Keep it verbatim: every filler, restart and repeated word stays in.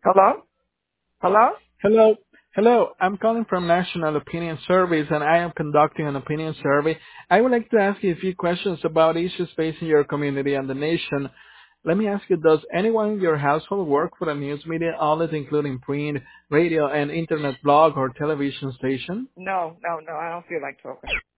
Hello? Hello? Hello. Hello. I'm calling from National Opinion Surveys, and I am conducting an opinion survey. I would like to ask you a few questions about issues facing your community and the nation. Let me ask you, does anyone in your household work for a news media outlet, including print, radio, and internet blog or television station? No, no, no. I don't feel like talking.